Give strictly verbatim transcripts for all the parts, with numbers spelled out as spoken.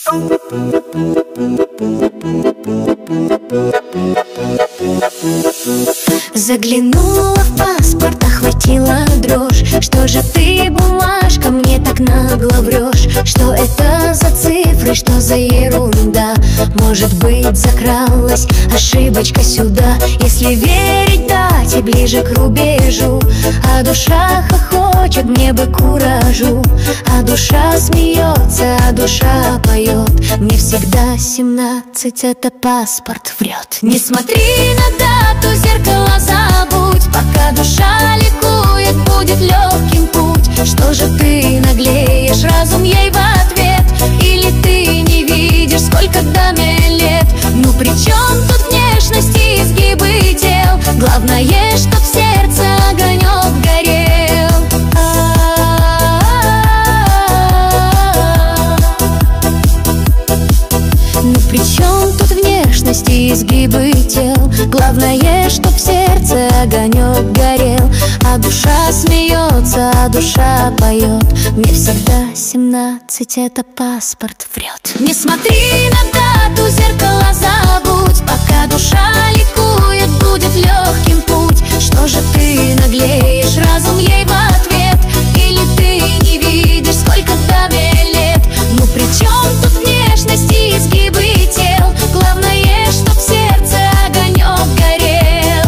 Заглянула в паспорт, охватила дрожь. Что же ты, бумажка, мне так нагло врешь? Что это за цифры, что за ерунда? Может быть, закралась ошибочка сюда? Если верить дате, ближе к рубежу. А душа хохочет, мне бы куражу. А душа смеется, а душа поет. Мне всегда семнадцать, это паспорт врет. Не смотри на дату, зеркало забудь. Пока душа ликует, будет легким путь. Что же ты наглеешь, разум ей в ответ? Или ты не видишь, сколько даме лет? Ну при чем тут внешность и изгибы тел? Главное, чтоб в сердце огонек горел. Ну при чем тут внешность и изгибы тел? Главное, чтоб в сердце огонек горел. А душа смеется, а душа поет. Мне всегда семнадцать, это паспорт врет. Не смотри на дату, зеркало забудь. Пока душа ликует, будет легким путь. Что же ты наглеешь, разум ей в ответ? Или ты не видишь, сколько даме лет? Ну при чем тут внешность и изгибы тел? Главное, чтоб в сердце огонек горел.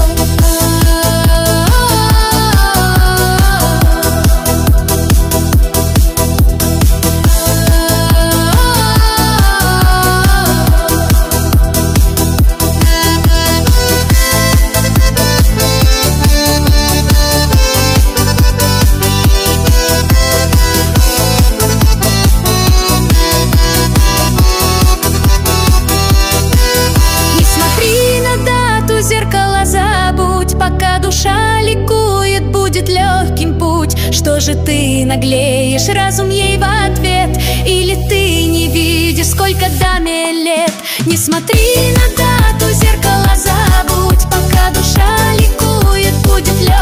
Душа ликует, будет легким путь. Что же ты наглеешь, разум ей в ответ? Или ты не видишь, сколько даме лет? Не смотри на дату, зеркало забудь. Пока душа ликует, будет легким